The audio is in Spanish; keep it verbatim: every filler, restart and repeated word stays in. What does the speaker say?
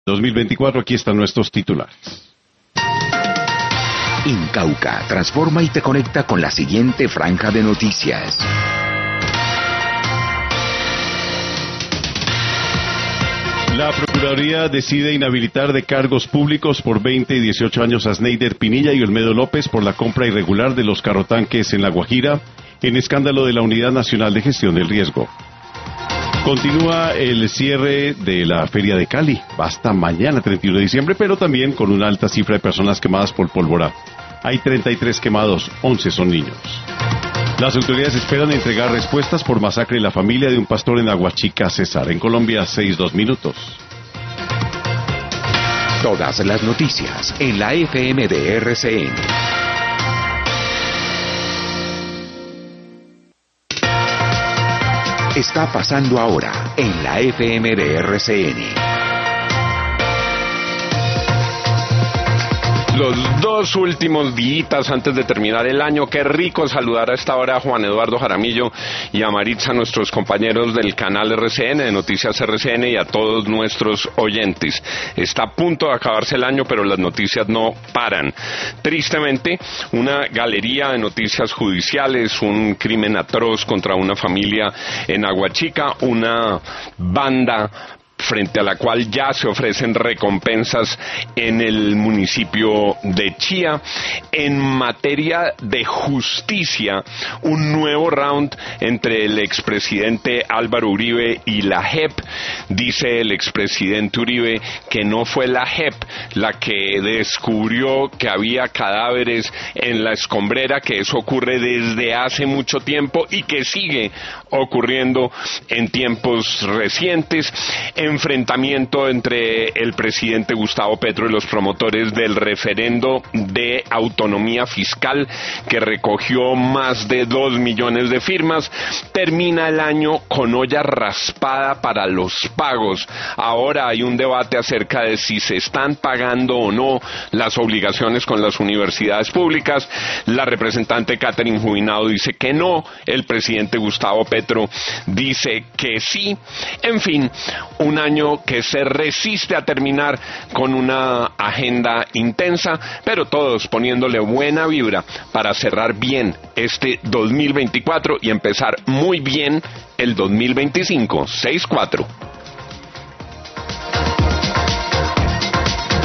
dos mil veinticuatro, aquí están nuestros titulares. Incauca transforma y te conecta con la siguiente franja de noticias. La Procuraduría decide inhabilitar de cargos públicos por veinte y dieciocho años a Sneider Pinilla y Olmedo López por la compra irregular de los carrotanques en La Guajira, en escándalo de la Unidad Nacional de Gestión del Riesgo. Continúa el cierre de la Feria de Cali, hasta mañana treinta y uno de diciembre, pero también con una alta cifra de personas quemadas por pólvora. Hay treinta y tres quemados, once son niños. Las autoridades esperan entregar respuestas por masacre en la familia de un pastor en Aguachica, Cesar. En Colombia, seis dos minutos. Todas las noticias en la F M de R C N. Está pasando ahora en la F M de R C N. Los dos últimos días antes de terminar el año, qué rico saludar a esta hora a Juan Eduardo Jaramillo y a Maritza, nuestros compañeros del canal R C N, de Noticias R C N, y a todos nuestros oyentes. Está a punto de acabarse el año, pero las noticias no paran. Tristemente, una galería de noticias judiciales, un crimen atroz contra una familia en Aguachica, una banda frente a la cual ya se ofrecen recompensas en el municipio de Chía. En materia de justicia, un nuevo round entre el expresidente Álvaro Uribe y la J E P. Dice el expresidente Uribe que no fue la J E P la que descubrió que había cadáveres en la escombrera, que eso ocurre desde hace mucho tiempo y que sigue ocurriendo en tiempos recientes. Enfrentamiento entre el presidente Gustavo Petro y los promotores del referendo de autonomía fiscal, que recogió más de dos millones de firmas. Termina el año con olla raspada para los pagos. Ahora hay un debate acerca de si se están pagando o no las obligaciones con las universidades públicas. La representante Catherine Jubinado dice que no, el presidente Gustavo Petro dice que sí. En fin, un año que se resiste a terminar con una agenda intensa, pero todos poniéndole buena vibra para cerrar bien este dos mil veinticuatro y empezar muy bien el dos mil veinticinco. seis cuatro.